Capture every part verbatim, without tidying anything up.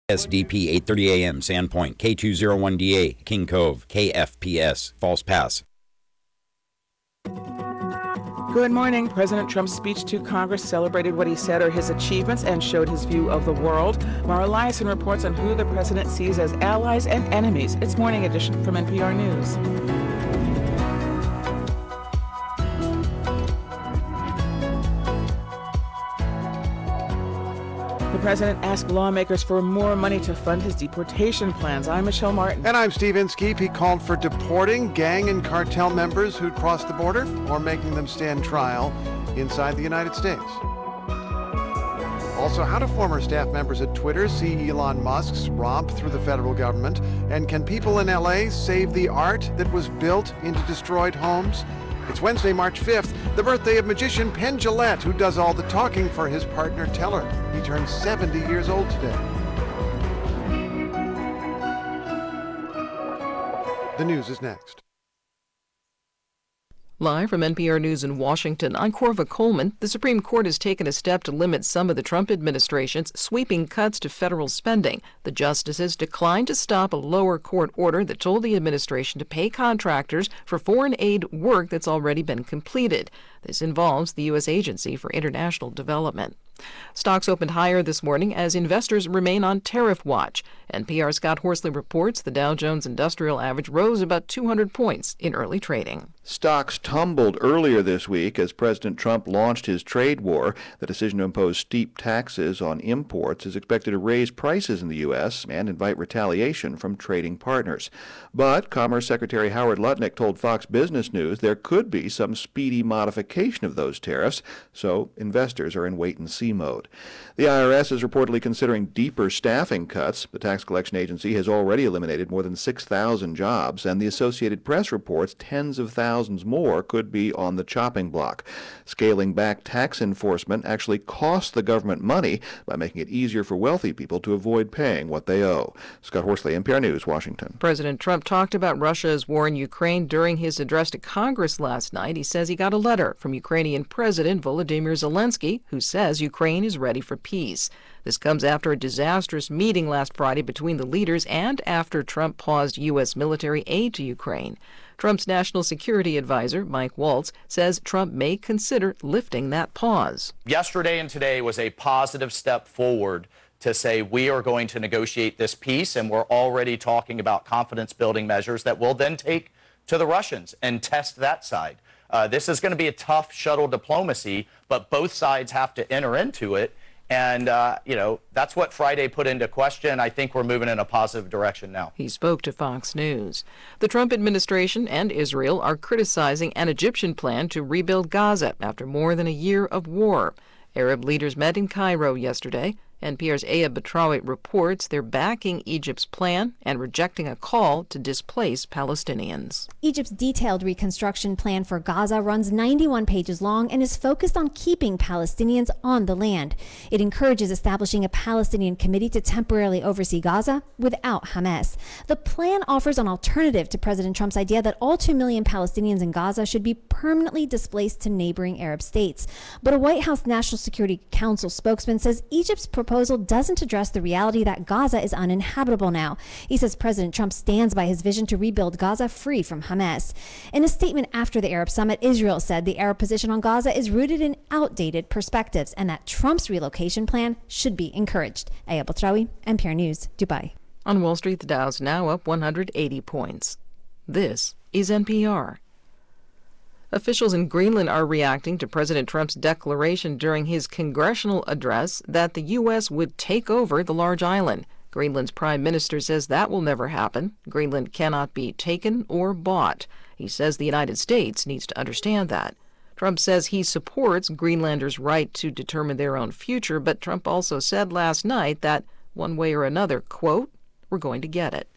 S D P eight thirty A M, Sandpoint, K two oh one D A, King Cove, K F P S, False Pass. Good morning. President Trump's speech to Congress celebrated what he said are his achievements and showed his view of the world. Mara Liasson reports on who the president sees as allies and enemies. It's Morning Edition from N P R News. The president asked lawmakers for more money to fund his deportation plans. I'm Michelle Martin. And I'm Steve Inskeep. He called for deporting gang and cartel members who'd crossed the border or making them stand trial inside the United States. Also, how do former staff members at Twitter see Elon Musk's romp through the federal government? And can people in L A save the art that was built into destroyed homes? It's Wednesday, March fifth, the birthday of magician Penn Jillette, who does all the talking for his partner Teller. He turns seventy years old today. The news is next. Live from N P R News in Washington, I'm Corva Coleman. The Supreme Court has taken a step to limit some of the Trump administration's sweeping cuts to federal spending. The justices declined to stop a lower court order that told the administration to pay contractors for foreign aid work that's already been completed. This involves the U S Agency for International Development. Stocks opened higher this morning as investors remain on tariff watch. N P R's Scott Horsley reports the Dow Jones Industrial Average rose about two hundred points in early trading. Stocks tumbled earlier this week as President Trump launched his trade war. The decision to impose steep taxes on imports is expected to raise prices in the U S and invite retaliation from trading partners. But Commerce Secretary Howard Lutnick told Fox Business News there could be some speedy modification of those tariffs, so investors are in wait-and-see mode. The I R S is reportedly considering deeper staffing cuts. The tax collection agency has already eliminated more than six thousand jobs, and the Associated Press reports tens of thousands more could be on the chopping block. Scaling back tax enforcement actually costs the government money by making it easier for wealthy people to avoid paying what they owe. Scott Horsley, N P R News, Washington. President Trump talked about Russia's war in Ukraine during his address to Congress last night. He says he got a letter from Ukrainian President Volodymyr Zelensky, who says Ukraine is ready for peace. This comes after a disastrous meeting last Friday between the leaders and after Trump paused U S military aid to Ukraine. Trump's national security advisor, Mike Waltz, says Trump may consider lifting that pause. Yesterday and today was a positive step forward to say we are going to negotiate this peace, and we're already talking about confidence-building measures that we'll then take to the Russians and test that side. Uh, this is going to be a tough shuttle diplomacy, but both sides have to enter into it. And, uh, you know, that's what Friday put into question. I think we're moving in a positive direction now. He spoke to Fox News. The Trump administration and Israel are criticizing an Egyptian plan to rebuild Gaza after more than a year of war. Arab leaders met in Cairo yesterday. N P R's Aya Batrawi reports they're backing Egypt's plan and rejecting a call to displace Palestinians. Egypt's detailed reconstruction plan for Gaza runs ninety-one pages long and is focused on keeping Palestinians on the land. It encourages establishing a Palestinian committee to temporarily oversee Gaza without Hamas. The plan offers an alternative to President Trump's idea that all two million Palestinians in Gaza should be permanently displaced to neighboring Arab states. But a White House National Security Council spokesman says Egypt's proposal proposal doesn't address the reality that Gaza is uninhabitable now. He says President Trump stands by his vision to rebuild Gaza free from Hamas. In a statement after the Arab summit, Israel said the Arab position on Gaza is rooted in outdated perspectives and that Trump's relocation plan should be encouraged. Aya Batrawi, N P R News, Dubai. On Wall Street, the Dow's now up one hundred eighty points. This is N P R. Officials in Greenland are reacting to President Trump's declaration during his congressional address that the U S would take over the large island. Greenland's prime minister says that will never happen. Greenland cannot be taken or bought. He says the United States needs to understand that. Trump says he supports Greenlanders' right to determine their own future, but Trump also said last night that one way or another, quote, we're going to get it.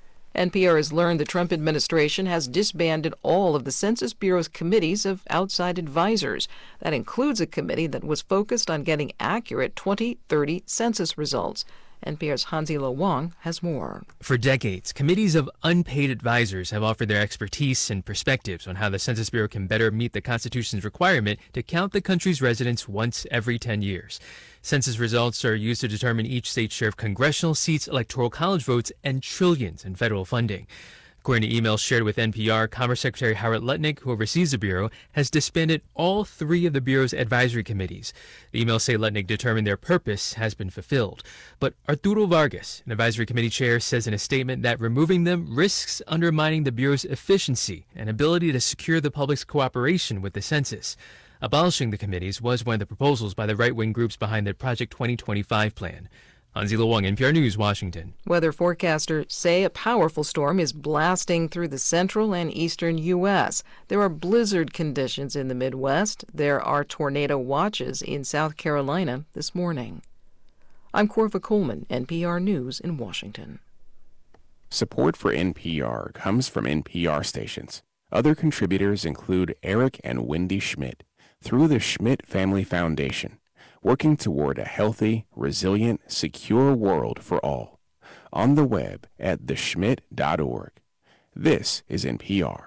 N P R has learned the Trump administration has disbanded all of the Census Bureau's committees of outside advisors. That includes a committee that was focused on getting accurate twenty thirty census results. N P R's Hansi-Lo Wang has more. For decades, committees of unpaid advisors have offered their expertise and perspectives on how the Census Bureau can better meet the Constitution's requirement to count the country's residents once every ten years. Census results are used to determine each state's share of congressional seats, electoral college votes, and trillions in federal funding. According to emails shared with N P R, Commerce Secretary Howard Lutnick, who oversees the Bureau, has disbanded all three of the Bureau's advisory committees. The emails say Lutnick determined their purpose has been fulfilled. But Arturo Vargas, an advisory committee chair, says in a statement that removing them risks undermining the Bureau's efficiency and ability to secure the public's cooperation with the census. Abolishing the committees was one of the proposals by the right-wing groups behind the Project twenty twenty-five plan. Hansi-Lo Wang, N P R News, Washington. Weather forecasters say a powerful storm is blasting through the central and eastern U S. There are blizzard conditions in the Midwest. There are tornado watches in South Carolina this morning. I'm Corva Coleman, N P R News in Washington. Support for N P R comes from N P R stations. Other contributors include Eric and Wendy Schmidt through the Schmidt Family Foundation, working toward a healthy, resilient, secure world for all. On the web at the schmidt dot org. This is N P R.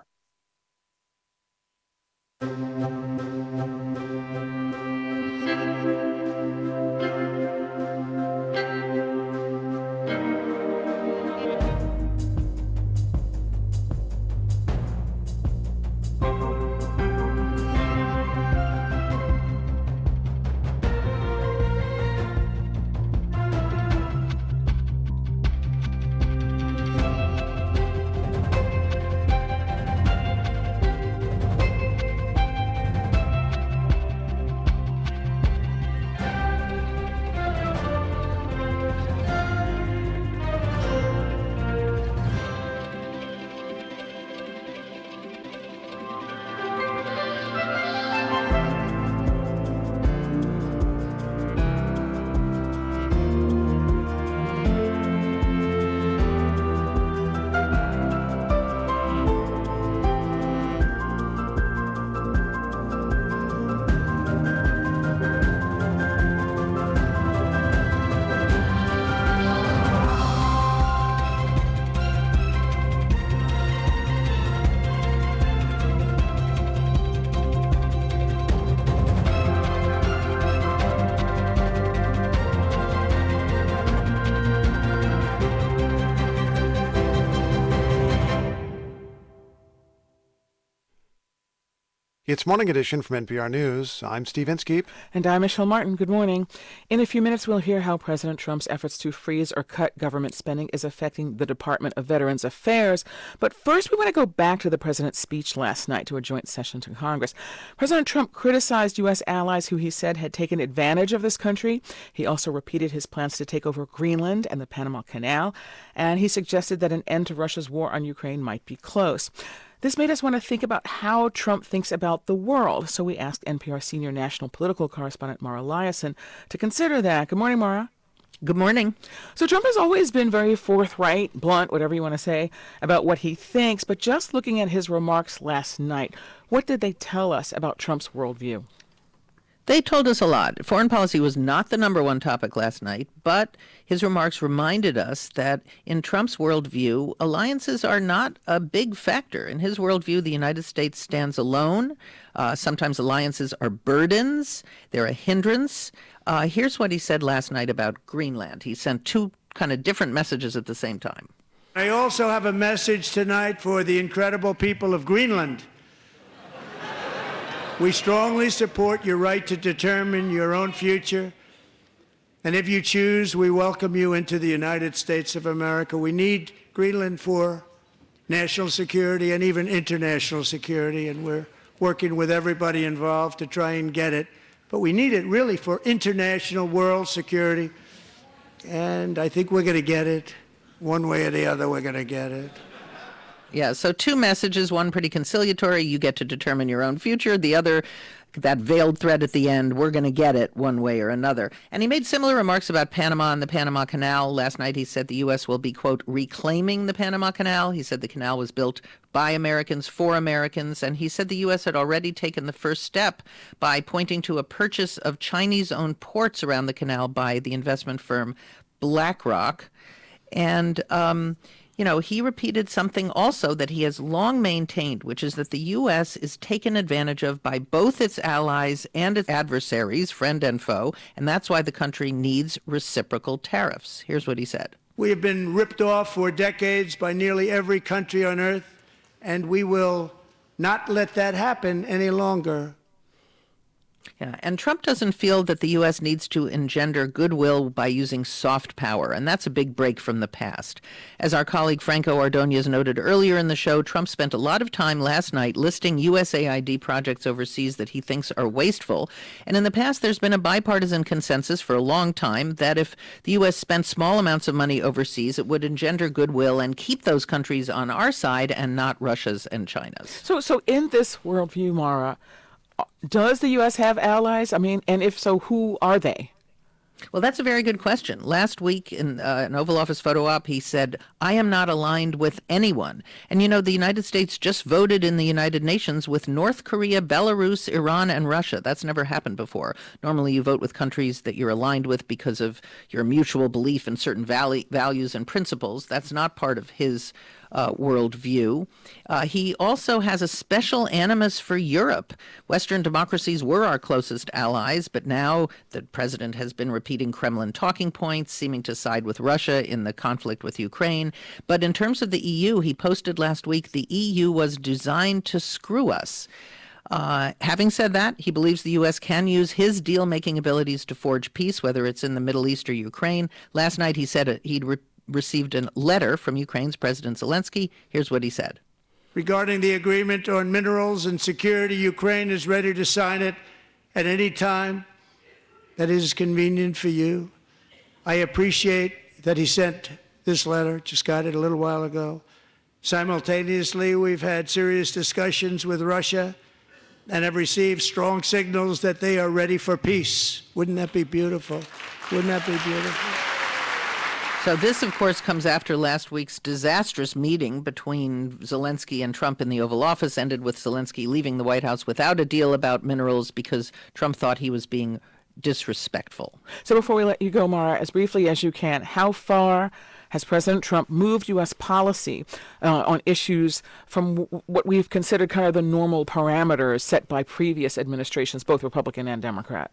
It's Morning Edition from N P R News. I'm Steve Inskeep. And I'm Michelle Martin. Good morning. In a few minutes, we'll hear how President Trump's efforts to freeze or cut government spending is affecting the Department of Veterans Affairs. But first, we want to go back to the president's speech last night to a joint session to Congress. President Trump criticized U S allies who he said had taken advantage of this country. He also repeated his plans to take over Greenland and the Panama Canal. And he suggested that an end to Russia's war on Ukraine might be close. This made us want to think about how Trump thinks about the world. So we asked N P R senior national political correspondent Mara Liasson to consider that. Good morning, Mara. Good morning. So Trump has always been very forthright, blunt, whatever you want to say, about what he thinks. But just looking at his remarks last night, what did they tell us about Trump's worldview? They told us a lot. Foreign policy was not the number one topic last night, but his remarks reminded us that in Trump's worldview, alliances are not a big factor. In his worldview, the United States stands alone. Uh, sometimes alliances are burdens. They're a hindrance. Uh, here's what he said last night about Greenland. He sent two kind of different messages at the same time. I also have a message tonight for the incredible people of Greenland. We strongly support your right to determine your own future. And if you choose, we welcome you into the United States of America. We need Greenland for national security and even international security, and we're working with everybody involved to try and get it. But we need it really for international world security. And I think we're going to get it. One way or the other, we're going to get it. Yeah, so two messages, one pretty conciliatory, you get to determine your own future. The other, that veiled threat at the end, we're going to get it one way or another. And he made similar remarks about Panama and the Panama Canal. Last night he said the U S will be, quote, reclaiming the Panama Canal. He said the canal was built by Americans for Americans. And he said the U S had already taken the first step by pointing to a purchase of Chinese-owned ports around the canal by the investment firm BlackRock. And, um, you know, he repeated something also that he has long maintained, which is that the U S is taken advantage of by both its allies and its adversaries, friend and foe, and that's why the country needs reciprocal tariffs. Here's what he said. We have been ripped off for decades by nearly every country on earth, and we will not let that happen any longer. Yeah, and Trump doesn't feel that the U S needs to engender goodwill by using soft power, and that's a big break from the past. As our colleague Franco Ordonez noted earlier in the show, Trump spent a lot of time last night listing U S A I D projects overseas that he thinks are wasteful. And in the past, there's been a bipartisan consensus for a long time that if the U S spent small amounts of money overseas, it would engender goodwill and keep those countries on our side and not Russia's and China's. So, so in this worldview, Mara, does the U S have allies? I mean, and if so, who are they? Well, that's a very good question. Last week in uh, an Oval Office photo op, he said, I am not aligned with anyone. And, you know, the United States just voted in the United Nations with North Korea, Belarus, Iran, and Russia. That's never happened before. Normally, you vote with countries that you're aligned with because of your mutual belief in certain val- values and principles. That's not part of his Uh, worldview. Uh, he also has a special animus for Europe. Western democracies were our closest allies, but now the president has been repeating Kremlin talking points, seeming to side with Russia in the conflict with Ukraine. But in terms of the E U, he posted last week, the E U was designed to screw us. Uh, having said that, he believes the U S can use his deal-making abilities to forge peace, whether it's in the Middle East or Ukraine. Last night, he said he'd re- received a letter from Ukraine's President Zelensky. Here's what he said. Regarding the agreement on minerals and security, Ukraine is ready to sign it at any time that is convenient for you. I appreciate that he sent this letter, just got it a little while ago. Simultaneously, we've had serious discussions with Russia and have received strong signals that they are ready for peace. Wouldn't that be beautiful? Wouldn't that be beautiful? So this, of course, comes after last week's disastrous meeting between Zelensky and Trump in the Oval Office, ended with Zelensky leaving the White House without a deal about minerals because Trump thought he was being disrespectful. So before we let you go, Mara, as briefly as you can, how far has President Trump moved U S policy uh, on issues from w- what we've considered kind of the normal parameters set by previous administrations, both Republican and Democrat?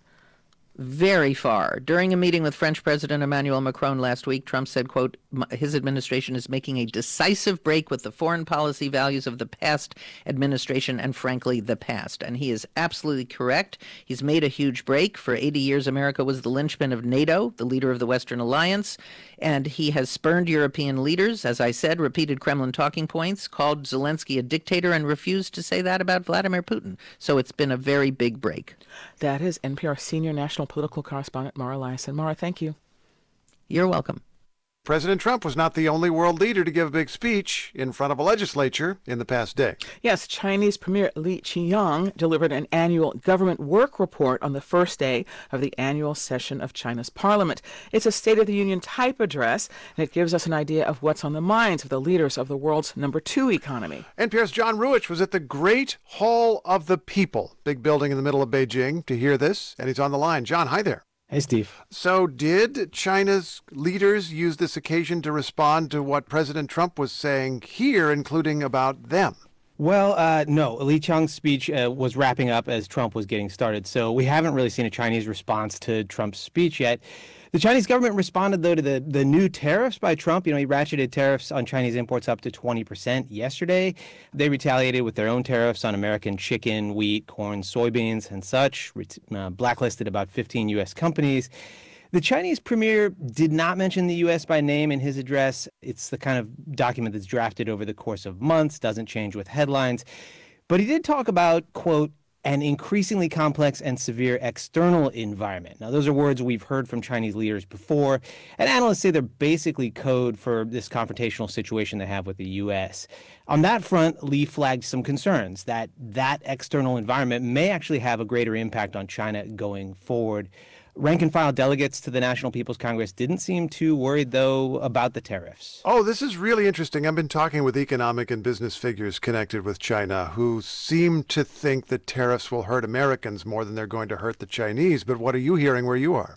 Very far. During a meeting with French President Emmanuel Macron last week, Trump said, quote, his administration is making a decisive break with the foreign policy values of the past administration and, frankly, the past. And he is absolutely correct. He's made a huge break. For eighty years, America was the linchpin of NATO, the leader of the Western Alliance. And he has spurned European leaders, as I said, repeated Kremlin talking points, called Zelensky a dictator, and refused to say that about Vladimir Putin. So it's been a very big break. That is N P R senior national political correspondent Mara Liasson. Mara, thank you. You're welcome. President Trump was not the only world leader to give a big speech in front of a legislature in the past day. Yes, Chinese Premier Li Qiang delivered an annual government work report on the first day of the annual session of China's parliament. It's a State of the Union type address, and it gives us an idea of what's on the minds of the leaders of the world's number two economy. N P R's John Ruich was at the Great Hall of the People, big building in the middle of Beijing, to hear this, and he's on the line. John, hi there. Hey, Steve. So did China's leaders use this occasion to respond to what President Trump was saying here, including about them? Well, uh, no. Li Qiang's speech uh, was wrapping up as Trump was getting started, so we haven't really seen a Chinese response to Trump's speech yet. The Chinese government responded, though, to the, the new tariffs by Trump. You know, he ratcheted tariffs on Chinese imports up to twenty percent yesterday. They retaliated with their own tariffs on American chicken, wheat, corn, soybeans, and such, uh, blacklisted about fifteen U S companies. The Chinese premier did not mention the U S by name in his address. It's the kind of document that's drafted over the course of months, doesn't change with headlines. But he did talk about, quote, an increasingly complex and severe external environment. Now, those are words we've heard from Chinese leaders before, and analysts say they're basically code for this confrontational situation they have with the U S. On that front, Li flagged some concerns that that external environment may actually have a greater impact on China going forward. Rank-and-file delegates to the National People's Congress didn't seem too worried, though, about the tariffs. Oh, this is really interesting. I've been talking with economic and business figures connected with China who seem to think that tariffs will hurt Americans more than they're going to hurt the Chinese. But what are you hearing where you are?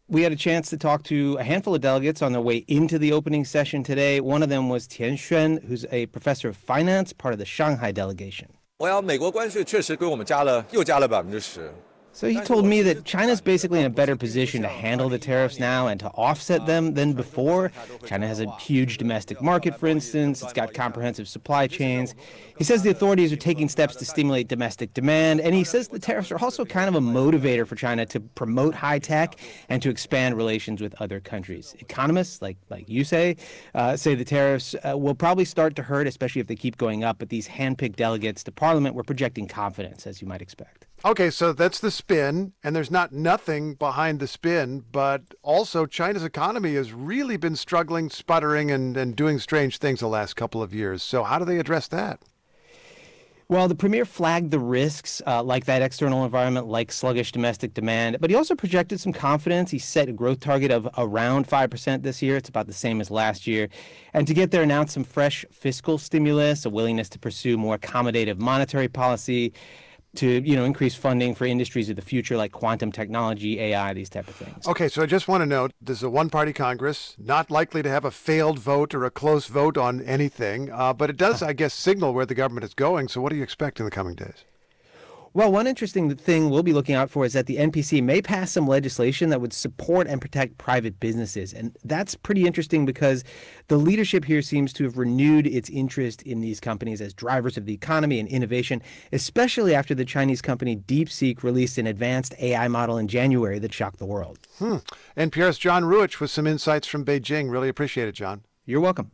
We had a chance to talk to a handful of delegates on their way into the opening session today. One of them was Tian Xuan, who's a professor of finance, part of the Shanghai delegation. Well, 美国关税确实给我们加了又加了百分之十。 So he told me that China's basically in a better position to handle the tariffs now and to offset them than before. China has a huge domestic market, for instance. It's got comprehensive supply chains. He says the authorities are taking steps to stimulate domestic demand, and he says the tariffs are also kind of a motivator for China to promote high tech and to expand relations with other countries. Economists, like like you say, uh, say the tariffs uh, will probably start to hurt, especially if they keep going up. But these handpicked delegates to Parliament were projecting confidence, as you might expect. Okay, so that's the spin, and there's not nothing behind the spin, but also China's economy has really been struggling, sputtering, and, and doing strange things the last couple of years. So how do they address that? Well, the premier flagged the risks, uh, like that external environment, like sluggish domestic demand, but he also projected some confidence. He set a growth target of around five percent this year. It's about the same as last year. And to get there, announced some fresh fiscal stimulus, a willingness to pursue more accommodative monetary policy, to, you know, increase funding for industries of the future like quantum technology, A I, these type of things. Okay, so I just want to note, this is a one-party Congress, not likely to have a failed vote or a close vote on anything, uh, but it does, I guess, signal where the government is going. So what do you expect in the coming days? Well, one interesting thing we'll be looking out for is that the N P C may pass some legislation that would support and protect private businesses. And that's pretty interesting because the leadership here seems to have renewed its interest in these companies as drivers of the economy and innovation, especially after the Chinese company DeepSeek released an advanced A I model in January that shocked the world. Hmm. N P R's John Ruich with some insights from Beijing. Really appreciate it, John. You're welcome.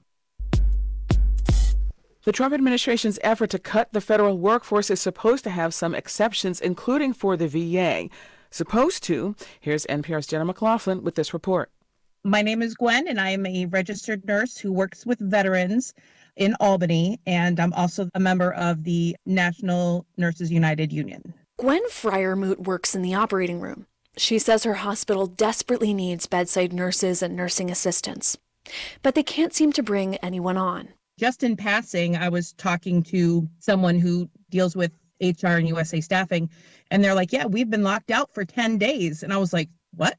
The Trump administration's effort to cut the federal workforce is supposed to have some exceptions, including for the V A. Supposed to. Here's N P R's Jenna McLaughlin with this report. My name is Gwen, and I am a registered nurse who works with veterans in Albany, and I'm also a member of the National Nurses United Union. Gwen Freiermuth works in the operating room. She says her hospital desperately needs bedside nurses and nursing assistants, but they can't seem to bring anyone on. Just in passing, I was talking to someone who deals with H R and U S A staffing, and they're like, yeah, we've been locked out for ten days. And I was like, what?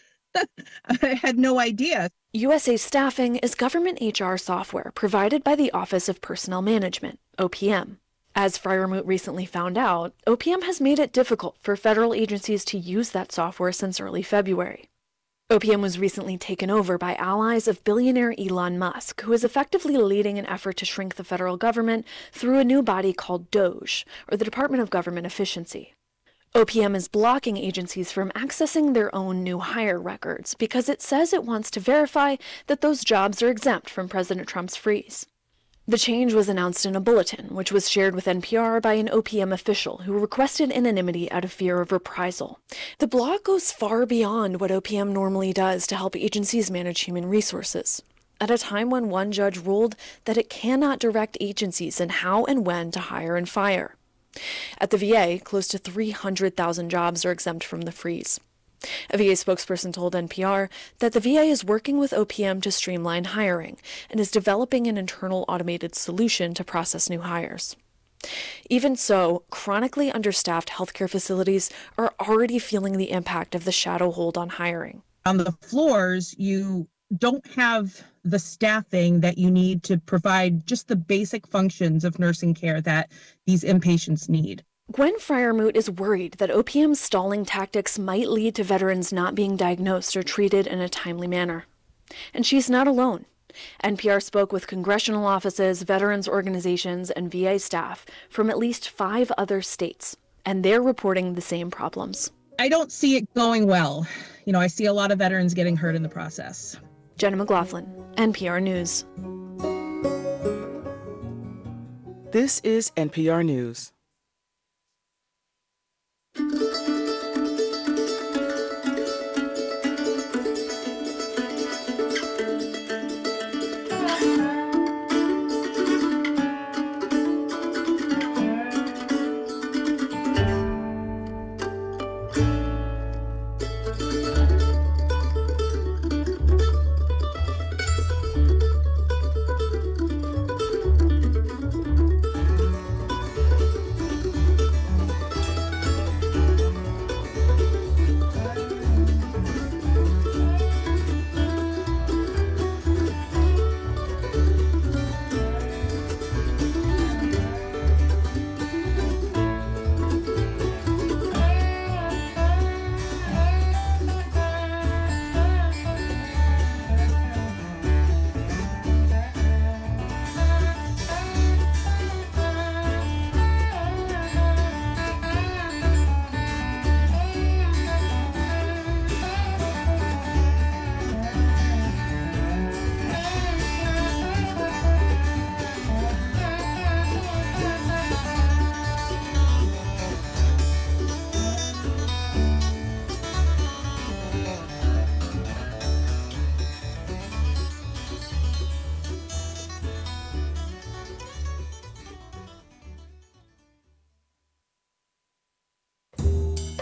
I had no idea. U S A Staffing is government H R software provided by the Office of Personnel Management, O P M. As Freiermuth recently found out, O P M has made it difficult for federal agencies to use that software since early February. O P M was recently taken over by allies of billionaire Elon Musk, who is effectively leading an effort to shrink the federal government through a new body called DOGE, or the Department of Government Efficiency. O P M is blocking agencies from accessing their own new hire records because it says it wants to verify that those jobs are exempt from President Trump's freeze. The change was announced in a bulletin, which was shared with N P R by an O P M official who requested anonymity out of fear of reprisal. The block goes far beyond what O P M normally does to help agencies manage human resources, at a time when one judge ruled that it cannot direct agencies in how and when to hire and fire. At the V A, close to three hundred thousand jobs are exempt from the freeze. A V A spokesperson told N P R that the V A is working with O P M to streamline hiring and is developing an internal automated solution to process new hires. Even so, chronically understaffed healthcare facilities are already feeling the impact of the shadow hold on hiring. On the floors, you don't have the staffing that you need to provide just the basic functions of nursing care that these inpatients need. Gwen Freiermuth is worried that O P M's stalling tactics might lead to veterans not being diagnosed or treated in a timely manner. And she's not alone. N P R spoke with congressional offices, veterans organizations, and V A staff from at least five other states, and they're reporting the same problems. I don't see it going well. You know, I see a lot of veterans getting hurt in the process. Jenna McLaughlin, N P R News. This is N P R News.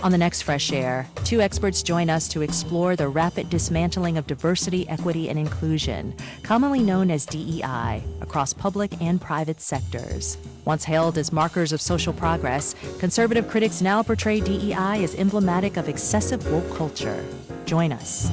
On the next Fresh Air, two experts join us to explore the rapid dismantling of diversity, equity, and inclusion, commonly known as D E I, across public and private sectors. Once hailed as markers of social progress, conservative critics now portray D E I as emblematic of excessive woke culture. Join us.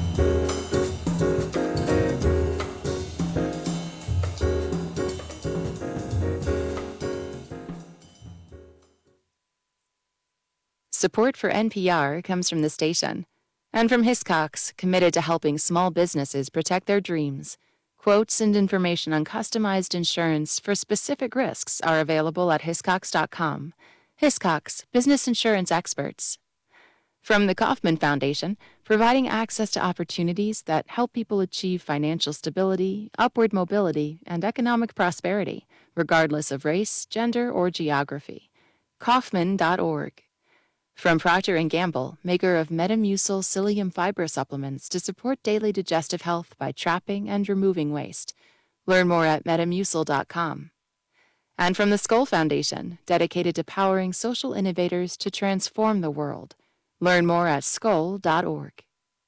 Support for N P R comes from the station and from Hiscox, committed to helping small businesses protect their dreams. Quotes and information on customized insurance for specific risks are available at hiscox dot com. Hiscox, business insurance experts. From the Kauffman Foundation, providing access to opportunities that help people achieve financial stability, upward mobility, and economic prosperity, regardless of race, gender, or geography. Kauffman dot org. From Procter and Gamble, maker of Metamucil psyllium fiber supplements to support daily digestive health by trapping and removing waste. Learn more at metamucil dot com. And from the Skoll Foundation, dedicated to powering social innovators to transform the world. Learn more at skoll dot org.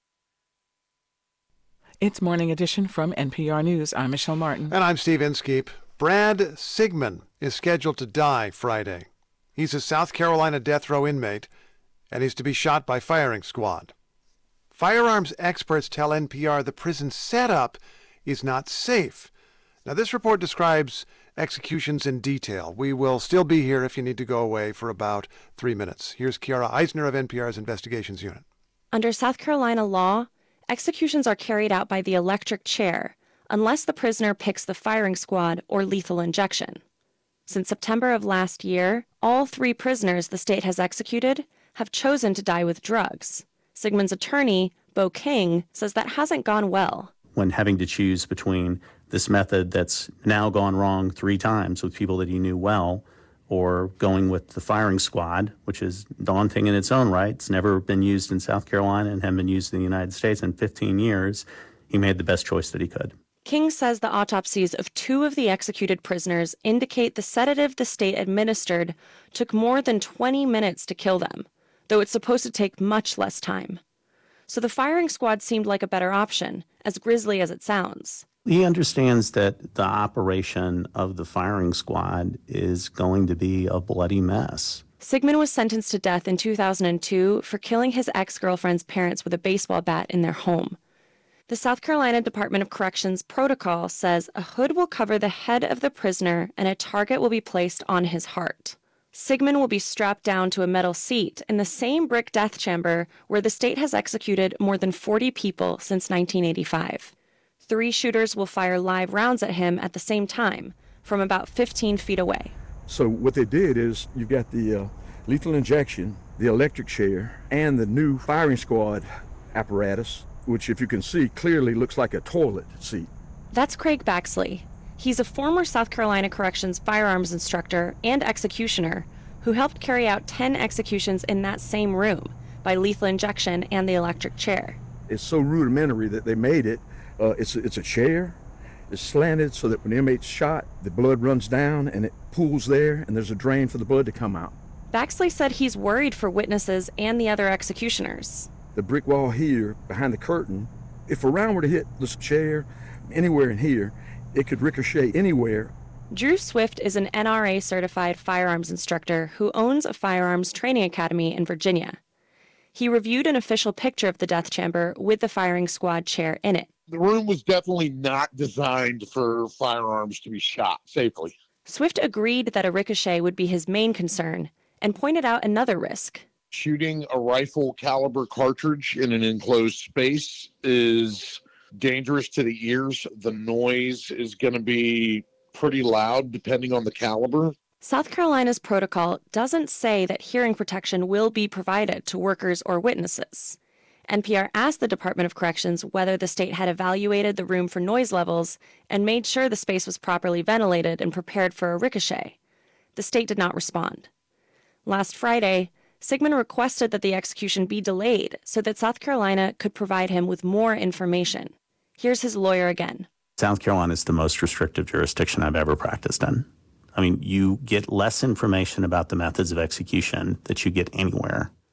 It's Morning Edition from N P R News. I'm Michelle Martin. And I'm Steve Inskeep. Brad Sigmund is scheduled to die Friday. He's a South Carolina death row inmate, and he's to be shot by firing squad. Firearms experts tell N P R the prison setup is not safe. Now, this report describes executions in detail. We will still be here if you need to go away for about three minutes. Here's Kiara Eisner of N P R's Investigations Unit. Under South Carolina law, executions are carried out by the electric chair unless the prisoner picks the firing squad or lethal injection. Since September of last year, all three prisoners the state has executed have chosen to die with drugs. Sigmund's attorney, Bo King, says that hasn't gone well. When having to choose between this method that's now gone wrong three times with people that he knew well, or going with the firing squad, which is daunting in its own right. It's never been used in South Carolina and hadn't been used in the United States in fifteen years. He made the best choice that he could. King says the autopsies of two of the executed prisoners indicate the sedative the state administered took more than twenty minutes to kill them, though it's supposed to take much less time. So the firing squad seemed like a better option, as grisly as it sounds. He understands that the operation of the firing squad is going to be a bloody mess. Sigmund was sentenced to death in two thousand two for killing his ex-girlfriend's parents with a baseball bat in their home. The South Carolina Department of Corrections protocol says a hood will cover the head of the prisoner and a target will be placed on his heart. Sigmund will be strapped down to a metal seat in the same brick death chamber where the state has executed more than forty people since nineteen eighty-five. Three shooters will fire live rounds at him at the same time, from about fifteen feet away. So what they did is you've got the uh, lethal injection, the electric chair, and the new firing squad apparatus, which, if you can see, clearly looks like a toilet seat. That's Craig Baxley. He's a former South Carolina Corrections firearms instructor and executioner who helped carry out ten executions in that same room by lethal injection and the electric chair. It's so rudimentary that they made it. Uh, it's, a, it's a chair. It's slanted so that when the inmate's shot, the blood runs down and it pools there, and there's a drain for the blood to come out. Baxley said he's worried for witnesses and the other executioners. The brick wall here behind the curtain, if a round were to hit this chair anywhere in here, it could ricochet anywhere. Drew Swift is an N R A certified firearms instructor who owns a firearms training academy in Virginia. He reviewed an official picture of the death chamber with the firing squad chair in it. The room was definitely not designed for firearms to be shot safely. Swift agreed that a ricochet would be his main concern and pointed out another risk. Shooting a rifle caliber cartridge in an enclosed space is dangerous to the ears. The noise is going to be pretty loud depending on the caliber. South Carolina's protocol doesn't say that hearing protection will be provided to workers or witnesses. N P R asked the Department of Corrections whether the state had evaluated the room for noise levels and made sure the space was properly ventilated and prepared for a ricochet. The state did not respond. Last Friday, Sigmund requested that the execution be delayed so that South Carolina could provide him with more information. Here's his lawyer again. South Carolina is the most restrictive jurisdiction I've ever practiced in. I mean, you get less information about the methods of execution that you get anywhere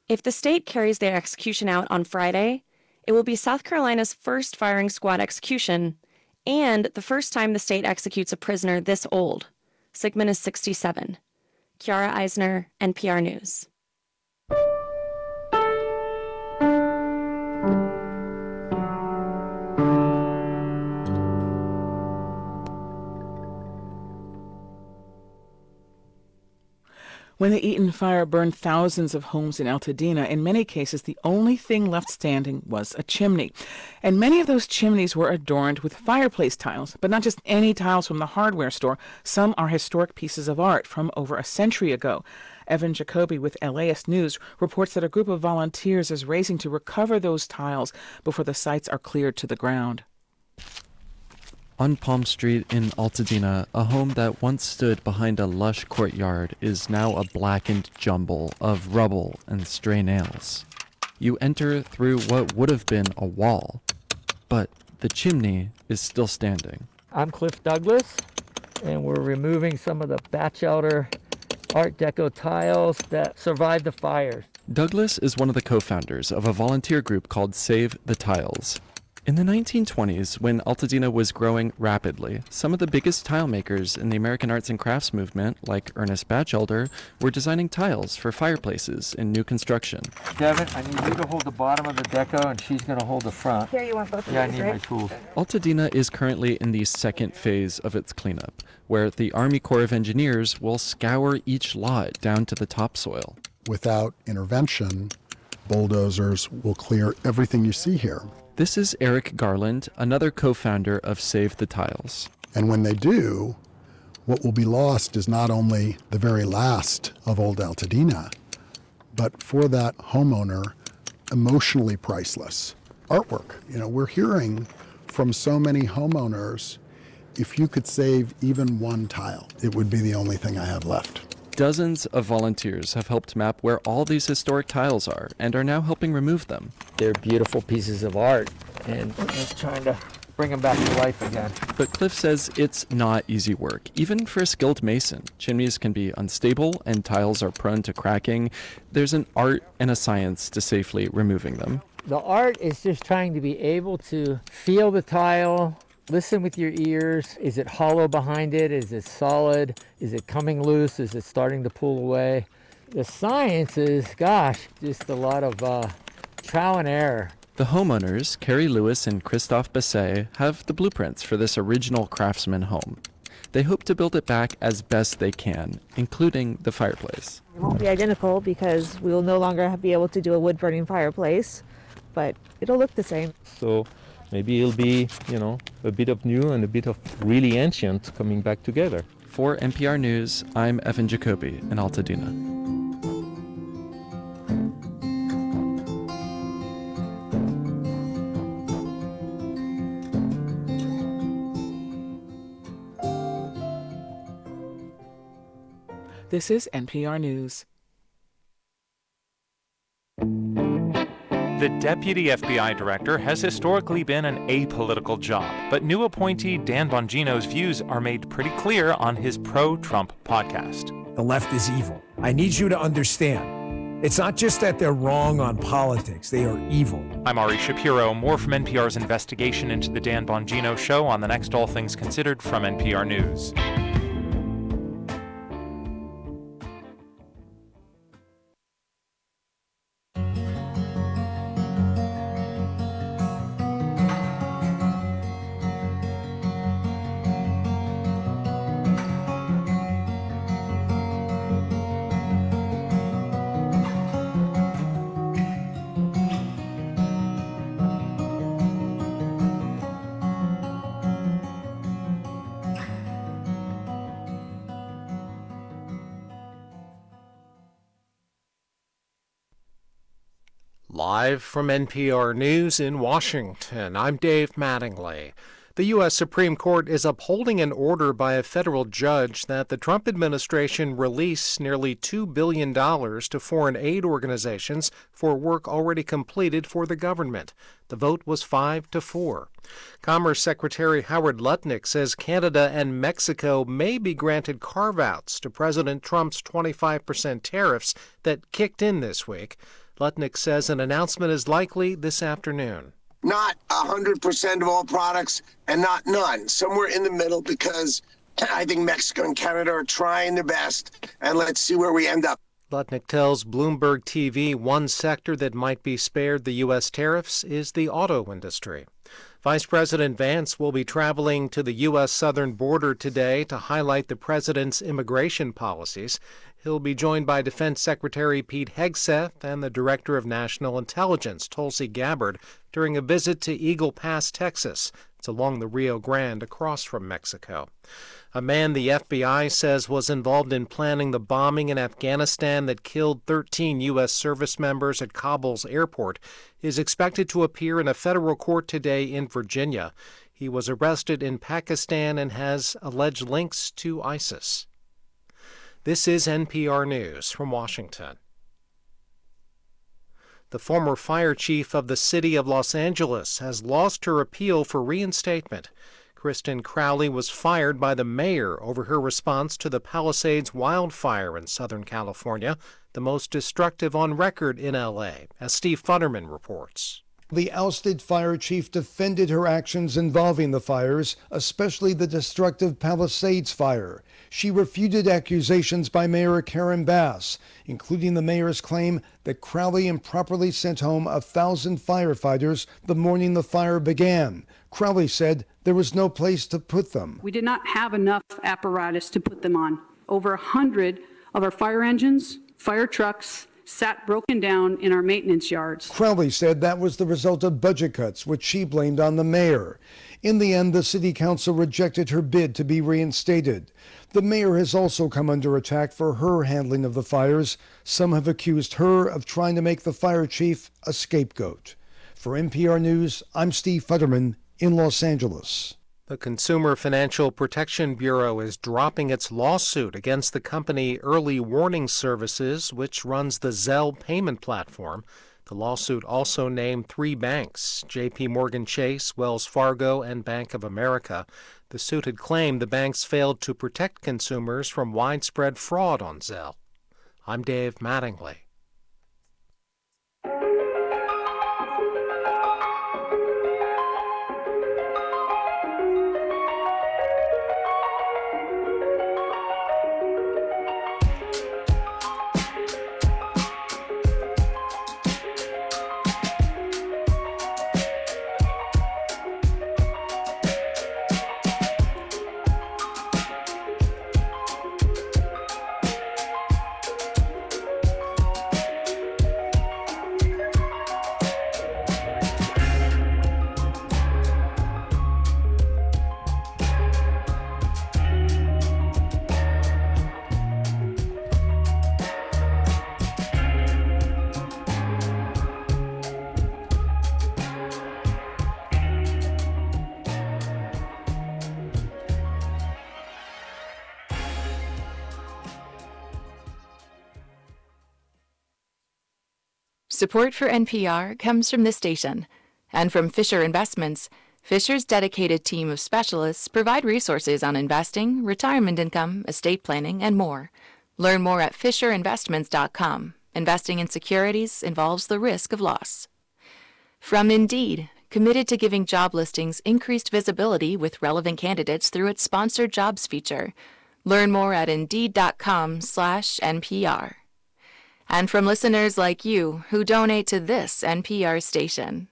If the state carries their execution out on Friday, it will be South Carolina's first firing squad execution and the first time the state executes a prisoner this old. Sigmund is sixty-seven. Kiara Eisner, N P R News. When the Eaton fire burned thousands of homes in Altadena, in many cases the only thing left standing was a chimney. And many of those chimneys were adorned with fireplace tiles, but not just any tiles from the hardware store. Some are historic pieces of art from over a century ago. Evan Jacoby with L A S News reports that a group of volunteers is racing to recover those tiles before the sites are cleared to the ground. On Palm Street in Altadena, a home that once stood behind a lush courtyard is now a blackened jumble of rubble and stray nails. You enter through what would have been a wall, but the chimney is still standing. I'm Cliff Douglas, and we're removing some of the Batchelder Art Deco tiles that survived the fires. Douglas is one of the co-founders of a volunteer group called Save the Tiles. In the nineteen twenties, when Altadena was growing rapidly, some of the biggest tile makers in the American arts and crafts movement, like Ernest Batchelder, were designing tiles for fireplaces in new construction. Devin, I need you to hold the bottom of the deco, and she's going to hold the front. Here, you want both of Yeah, I these, need right? my tools. Altadena is currently in the second phase of its cleanup, where the Army Corps of Engineers will scour each lot down to the topsoil. Without intervention, bulldozers will clear everything you see here. This is Eric Garland, another co-founder of Save the Tiles. And when they do, what will be lost is not only the very last of old Altadena, but for that homeowner, emotionally priceless artwork. You know, we're hearing from so many homeowners, if you could save even one tile, it would be the only thing I have left. Dozens of volunteers have helped map where all these historic tiles are and are now helping remove them. They're beautiful pieces of art, and we're just trying to bring them back to life again. But Cliff says it's not easy work, even for a skilled mason. Chimneys can be unstable and tiles are prone to cracking. There's an art and a science to safely removing them. The art is just trying to be able to feel the tile, listen with your ears. Is it hollow behind it? Is it solid? Is it coming loose? Is it starting to pull away? The science is, gosh, just a lot of uh, trial and error. The homeowners, Carrie Lewis and Christophe Basset, have the blueprints for this original craftsman home. They hope to build it back as best they can, including the fireplace. It won't be identical because we will no longer be able to do a wood-burning fireplace, but it'll look the same. So maybe it'll be, you know, a bit of new and a bit of really ancient coming back together. For N P R News, I'm Evan Jacoby in Altadena. This is N P R News. The deputy F B I director has historically been an apolitical job, but new appointee Dan Bongino's views are made pretty clear on his pro-Trump podcast. The left is evil. I need you to understand. It's not just that they're wrong on politics, they are evil. I'm Ari Shapiro. More from N P R's investigation into the Dan Bongino show on the next All Things Considered from N P R News. Live from N P R News in Washington, I'm Dave Mattingly. The U S Supreme Court is upholding an order by a federal judge that the Trump administration release nearly two billion dollars to foreign aid organizations for work already completed for the government. The vote was five to four. Commerce Secretary Howard Lutnick says Canada and Mexico may be granted carve-outs to President Trump's twenty-five percent tariffs that kicked in this week. Lutnick says an announcement is likely this afternoon. Not one hundred percent of all products and not none. Somewhere in the middle, because I think Mexico and Canada are trying their best, and let's see where we end up. Lutnick tells Bloomberg T V one sector that might be spared the U S tariffs is the auto industry. Vice President Vance will be traveling to the U S southern border today to highlight the president's immigration policies. He'll be joined by Defense Secretary Pete Hegseth and the Director of National Intelligence, Tulsi Gabbard, during a visit to Eagle Pass, Texas. It's along the Rio Grande across from Mexico. A man the F B I says was involved in planning the bombing in Afghanistan that killed thirteen U S service members at Kabul's airport is expected to appear in a federal court today in Virginia. He was arrested in Pakistan and has alleged links to ISIS. This is N P R News from Washington. The former fire chief of the city of Los Angeles has lost her appeal for reinstatement. Kristen Crowley was fired by the mayor over her response to the Palisades wildfire in Southern California, the most destructive on record in L A, as Steve Futterman reports. The ousted fire chief defended her actions involving the fires, especially the destructive Palisades fire. She refuted accusations by Mayor Karen Bass, including the mayor's claim that Crowley improperly sent home a thousand firefighters the morning the fire began. Crowley said there was no place to put them. We did not have enough apparatus to put them on. Over a hundred of our fire engines, fire trucks, sat broken down in our maintenance yards. Crowley said that was the result of budget cuts, which she blamed on the mayor. In the end, the city council rejected her bid to be reinstated. The mayor has also come under attack for her handling of the fires. Some have accused her of trying to make the fire chief a scapegoat. For N P R News, I'm Steve Futterman in Los Angeles. The Consumer Financial Protection Bureau is dropping its lawsuit against the company Early Warning Services, which runs the Zelle payment platform. The lawsuit also named three banks, J P Morgan Chase, Wells Fargo, and Bank of America. The suit had claimed the banks failed to protect consumers from widespread fraud on Zelle. I'm Dave Mattingly. Support for N P R comes from this station and from Fisher Investments. Fisher's dedicated team of specialists provide resources on investing, retirement income, estate planning, and more. Learn more at fisher investments dot com. Investing in securities involves the risk of loss. From Indeed, committed to giving job listings increased visibility with relevant candidates through its sponsored jobs feature. Learn more at indeed dot com slash N P R. And from listeners like you who donate to this N P R station.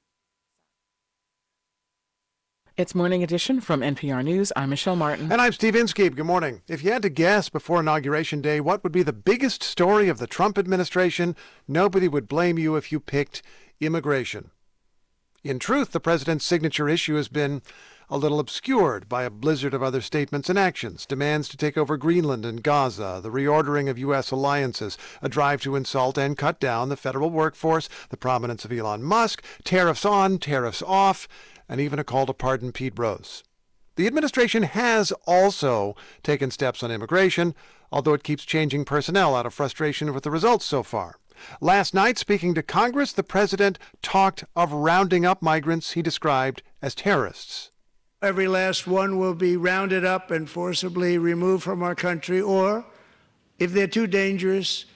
It's Morning Edition from N P R News. I'm Michelle Martin. And I'm Steve Inskeep. Good morning. If you had to guess before Inauguration Day what would be the biggest story of the Trump administration, nobody would blame you if you picked immigration. In truth, the president's signature issue has been a little obscured by a blizzard of other statements and actions, demands to take over Greenland and Gaza, the reordering of U S alliances, a drive to insult and cut down the federal workforce, the prominence of Elon Musk, tariffs on, tariffs off, and even a call to pardon Pete Rose. The administration has also taken steps on immigration, although it keeps changing personnel out of frustration with the results so far. Last night, speaking to Congress, the president talked of rounding up migrants he described as terrorists. Every last one will be rounded up and forcibly removed from our country, or, if they're too dangerous,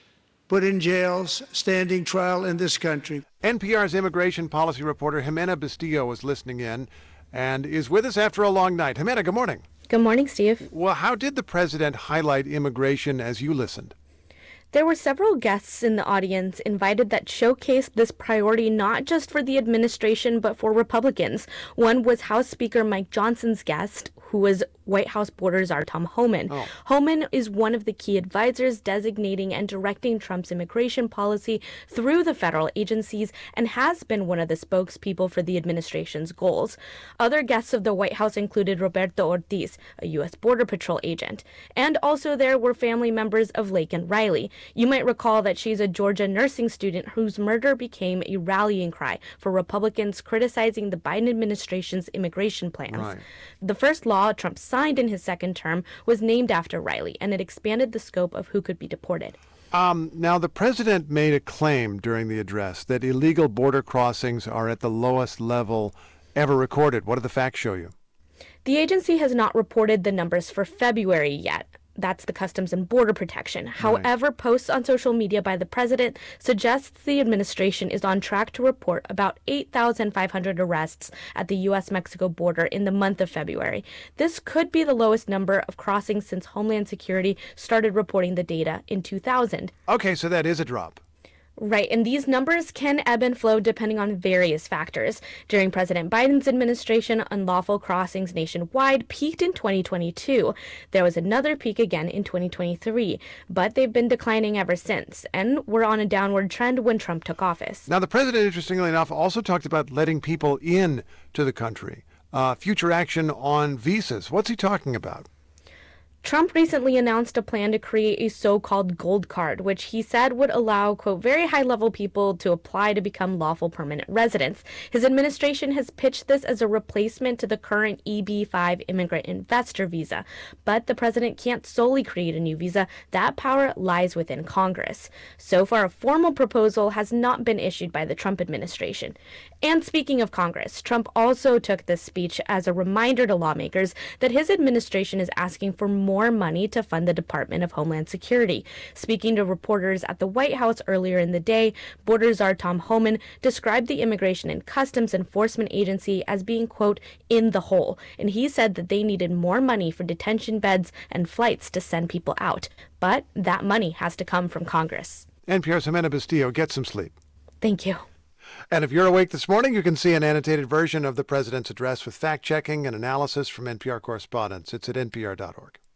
put in jails, standing trial in this country. N P R's immigration policy reporter Jimena Bustillo is listening in and is with us after a long night. Jimena, good morning. Good morning, Steve. Well, how did the president highlight immigration as you listened? There were several guests in the audience invited that showcased this priority not just for the administration, but for Republicans. One was House Speaker Mike Johnson's guest, who was White House border czar Tom Homan. Oh. Homan is one of the key advisors designating and directing Trump's immigration policy through the federal agencies and has been one of the spokespeople for the administration's goals. Other guests of the White House included Roberto Ortiz, a U S Border Patrol agent. And also there were family members of Laken Riley. You might recall that she's a Georgia nursing student whose murder became a rallying cry for Republicans criticizing the Biden administration's immigration plans. Right. The first law Trump signed in his second term was named after Riley, and it expanded the scope of who could be deported. Um, now, the president made a claim during the address that illegal border crossings are at the lowest level ever recorded. What do the facts show you? The agency has not reported the numbers for February yet. That's the Customs and Border Protection. However, right. Posts on social media by the president suggests the administration is on track to report about eight thousand five hundred arrests at the U S Mexico border in the month of February. This could be the lowest number of crossings since Homeland Security started reporting the data in two thousand. Okay, so that is a drop. Right, and these numbers can ebb and flow depending on various factors. During President Biden's administration, unlawful crossings nationwide peaked in twenty twenty-two. There was another peak again in twenty twenty-three, but they've been declining ever since, and we're on a downward trend when Trump took office. Now, the president, interestingly enough, also talked about letting people in to the country. Uh, future action on visas. What's he talking about? Trump recently announced a plan to create a so-called gold card, which he said would allow, quote, very high-level people to apply to become lawful permanent residents. His administration has pitched this as a replacement to the current E B five immigrant investor visa. But the president can't solely create a new visa. That power lies within Congress. So far, a formal proposal has not been issued by the Trump administration. And speaking of Congress, Trump also took this speech as a reminder to lawmakers that his administration is asking for more more money to fund the Department of Homeland Security. Speaking to reporters at the White House earlier in the day, border czar Tom Homan described the Immigration and Customs Enforcement Agency as being, quote, in the hole. And he said that they needed more money for detention beds and flights to send people out. But that money has to come from Congress. N P R's Jimena Bustillo, get some sleep. Thank you. And if you're awake this morning, you can see an annotated version of the president's address with fact-checking and analysis from N P R correspondents. It's at N P R dot org.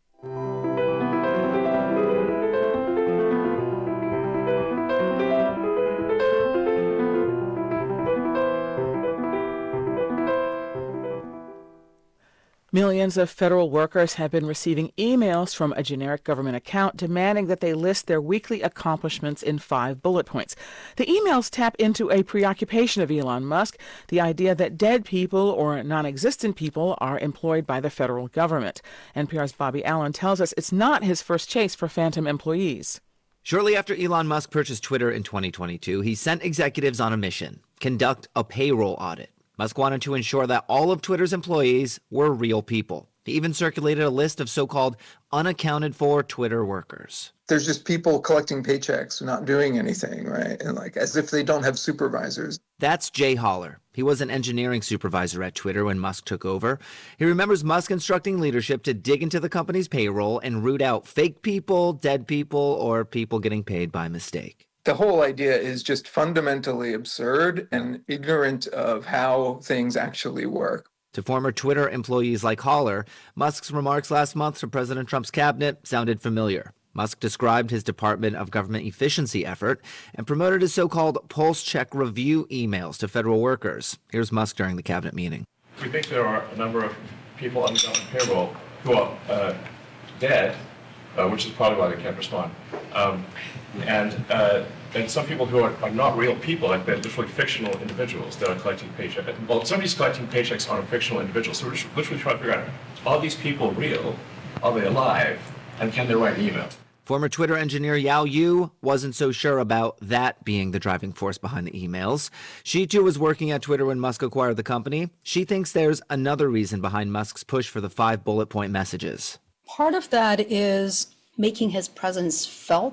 Millions of federal workers have been receiving emails from a generic government account demanding that they list their weekly accomplishments in five bullet points. The emails tap into a preoccupation of Elon Musk, the idea that dead people or non-existent people are employed by the federal government. N P R's Bobby Allen tells us it's not his first chase for phantom employees. Shortly after Elon Musk purchased Twitter in twenty twenty-two, he sent executives on a mission: conduct a payroll audit. Musk wanted to ensure that all of Twitter's employees were real people. He even circulated a list of so-called unaccounted for Twitter workers. There's just people collecting paychecks, not doing anything, right? And like as if they don't have supervisors. That's Jay Holler. He was an engineering supervisor at Twitter when Musk took over. He remembers Musk instructing leadership to dig into the company's payroll and root out fake people, dead people, or people getting paid by mistake. The whole idea is just fundamentally absurd and ignorant of how things actually work. To former Twitter employees like Holler, Musk's remarks last month to President Trump's cabinet sounded familiar. Musk described his Department of Government Efficiency effort and promoted his so-called pulse check review emails to federal workers. Here's Musk during the cabinet meeting. We think there are a number of people on the government payroll who are uh, dead, uh, which is probably why they can't respond. Um, and uh, and some people who are, are not real people, like they're literally fictional individuals that are collecting paychecks. Well, somebody's collecting paychecks on a fictional individual, so we're just literally trying to figure out, are these people real? Are they alive? And can they write an email? Former Twitter engineer Yao Yu wasn't so sure about that being the driving force behind the emails. She, too, was working at Twitter when Musk acquired the company. She thinks there's another reason behind Musk's push for the five bullet point messages. Part of that is making his presence felt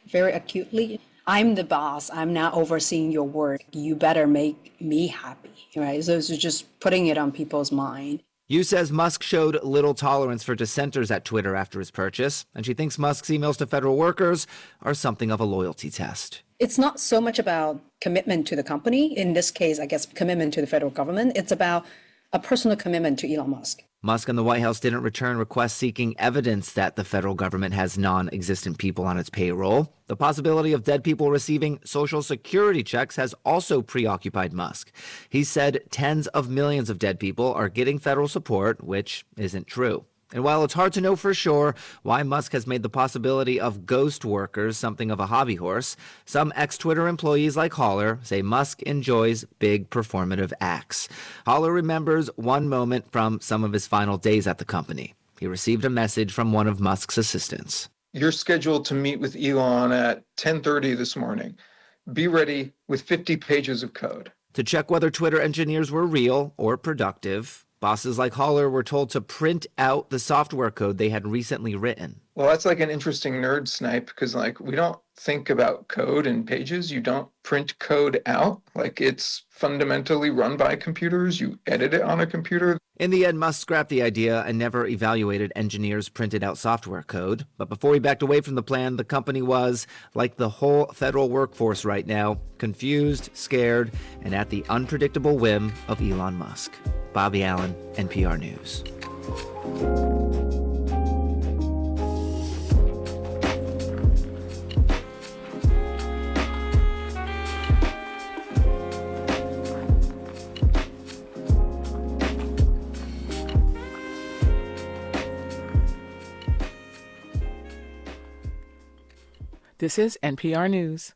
very acutely. I'm the boss. I'm now overseeing your work. You better make me happy, right? So it's just putting it on people's mind. Yu says Musk showed little tolerance for dissenters at Twitter after his purchase, and she thinks Musk's emails to federal workers are something of a loyalty test. It's not so much about commitment to the company. In this case, I guess commitment to the federal government. It's about a personal commitment to Elon Musk. Musk and the White House didn't return requests seeking evidence that the federal government has non-existent people on its payroll. The possibility of dead people receiving Social Security checks has also preoccupied Musk. He said tens of millions of dead people are getting federal support, which isn't true. And while it's hard to know for sure why Musk has made the possibility of ghost workers something of a hobby horse, some ex-Twitter employees like Haller say Musk enjoys big performative acts. Haller remembers one moment from some of his final days at the company. He received a message from one of Musk's assistants. You're scheduled to meet with Elon at ten thirty this morning. Be ready with fifty pages of code. To check whether Twitter engineers were real or productive, bosses like Haller were told to print out the software code they had recently written. Well, that's like an interesting nerd snipe because, like, we don't think about code in pages. You don't print code out. Like, it's fundamentally run by computers. You edit it on a computer. In the end, Musk scrapped the idea and never evaluated engineers' printed out software code. But before he backed away from the plan, the company was, like the whole federal workforce right now, confused, scared, and at the unpredictable whim of Elon Musk. Bobby Allen, N P R News. This is N P R News.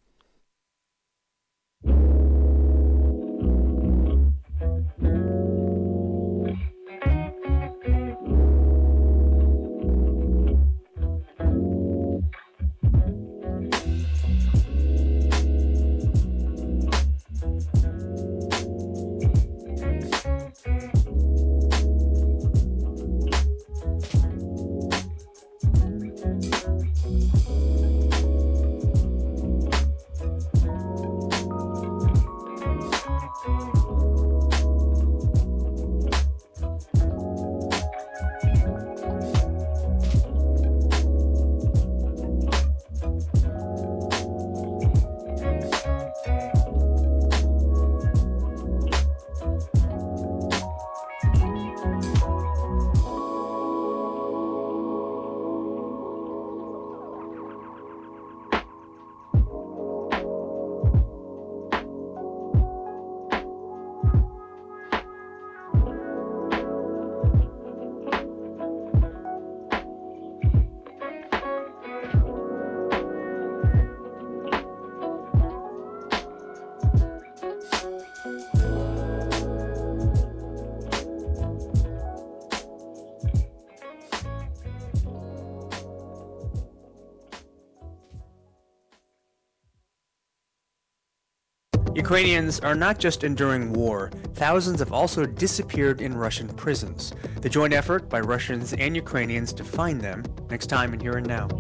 Ukrainians are not just enduring war, thousands have also disappeared in Russian prisons. The joint effort by Russians and Ukrainians to find them, next time in Here and Now.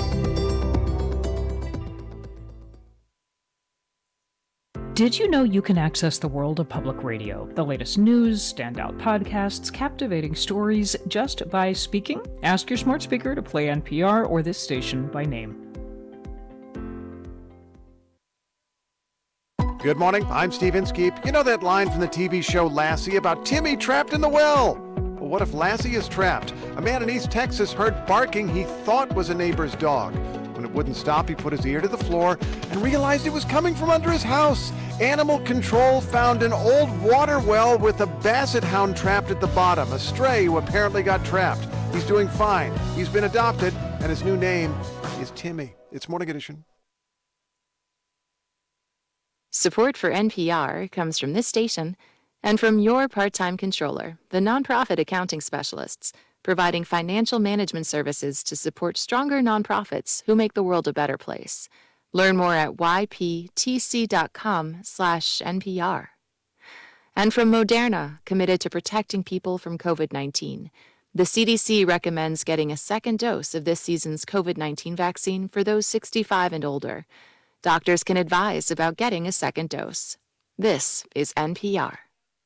Did you know you can access the world of public radio? The latest news, standout podcasts, captivating stories, just by speaking? Ask your smart speaker to play N P R or this station by name. Good morning, I'm Steve Inskeep. You know that line from the T V show Lassie about Timmy trapped in the well? Well, what if Lassie is trapped? A man in East Texas heard barking he thought was a neighbor's dog. When it wouldn't stop, he put his ear to the floor and realized it was coming from under his house. Animal control found an old water well with a basset hound trapped at the bottom, a stray who apparently got trapped. He's doing fine. He's been adopted, and his new name is Timmy. It's Morning Edition. Support for N P R comes from this station and from your part-time controller, the nonprofit accounting specialists, providing financial management services to support stronger nonprofits who make the world a better place. Learn more at yptc.com slash NPR. And from Moderna, committed to protecting people from COVID nineteen. The C D C recommends getting a second dose of this season's COVID nineteen vaccine for those sixty-five and older. Doctors can advise about getting a second dose. This is N P R.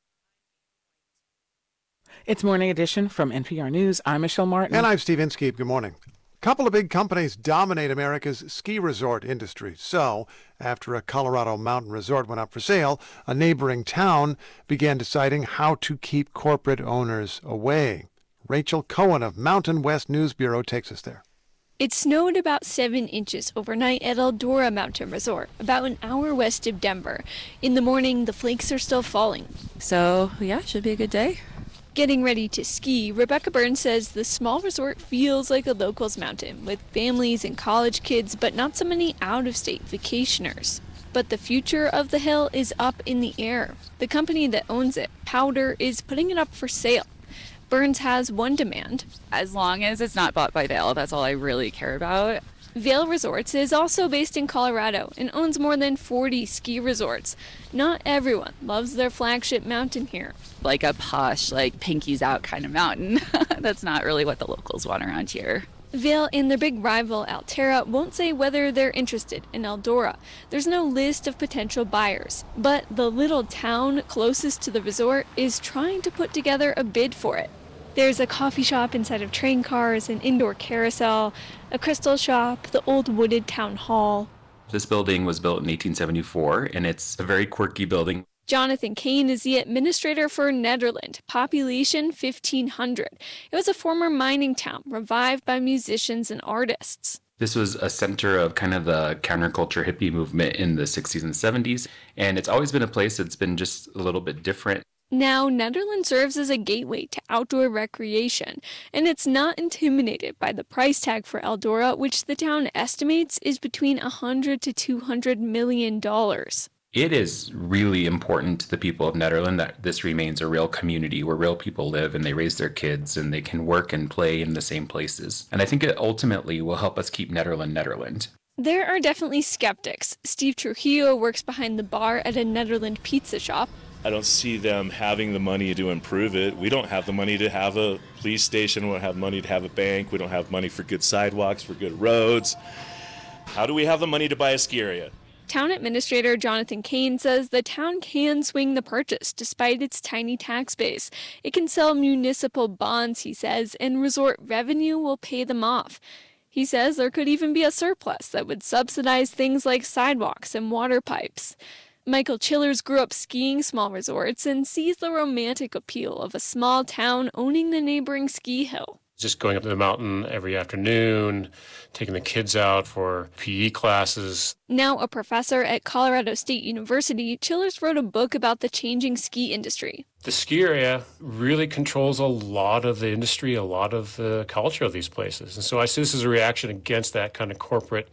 It's Morning Edition from N P R News. I'm Michelle Martin. And I'm Steve Inskeep. Good morning. A couple of big companies dominate America's ski resort industry. So, after a Colorado mountain resort went up for sale, a neighboring town began deciding how to keep corporate owners away. Rachel Cohen of Mountain West News Bureau takes us there. It snowed about seven inches overnight at Eldora Mountain Resort, about an hour west of Denver. In the morning, the flakes are still falling. So, yeah, should be a good day. Getting ready to ski, Rebecca Burns says the small resort feels like a locals mountain, with families and college kids, but not so many out-of-state vacationers. But the future of the hill is up in the air. The company that owns it, Powder, is putting it up for sale. Burns has one demand. As long as it's not bought by Vail, that's all I really care about. Vail Resorts is also based in Colorado and owns more than forty ski resorts. Not everyone loves their flagship mountain here. Like a posh, like pinkies out kind of mountain. That's not really what the locals want around here. Vail and their big rival Alterra won't say whether they're interested in Eldora. There's no list of potential buyers, but the little town closest to the resort is trying to put together a bid for it. There's a coffee shop inside of train cars, an indoor carousel, a crystal shop, the old wooded town hall. This building was built in eighteen seventy-four, and it's a very quirky building. Jonathan Kane is the administrator for Nederland, population fifteen hundred. It was a former mining town revived by musicians and artists. This was a center of kind of the counterculture hippie movement in the sixties and seventies, and it's always been a place that's been just a little bit different. Now, Nederland serves as a gateway to outdoor recreation, and it's not intimidated by the price tag for Eldora, which the town estimates is between one hundred to two hundred million dollars. It is really important to the people of Nederland that this remains a real community where real people live and they raise their kids and they can work and play in the same places. And I think it ultimately will help us keep Nederland Nederland. There are definitely skeptics. Steve Trujillo works behind the bar at a Nederland pizza shop. I don't see them having the money to improve it. We don't have the money to have a police station. We don't have money to have a bank. We don't have money for good sidewalks, for good roads. How do we have the money to buy a ski area? Town Administrator Jonathan Kane says the town can swing the purchase despite its tiny tax base. It can sell municipal bonds, he says, and resort revenue will pay them off. He says there could even be a surplus that would subsidize things like sidewalks and water pipes. Michael Chillers grew up skiing small resorts and sees the romantic appeal of a small town owning the neighboring ski hill. Just going up the mountain every afternoon, taking the kids out for P E classes. Now a professor at Colorado State University, Chillers wrote a book about the changing ski industry. The ski area really controls a lot of the industry, a lot of the culture of these places. And so I see this as a reaction against that kind of corporate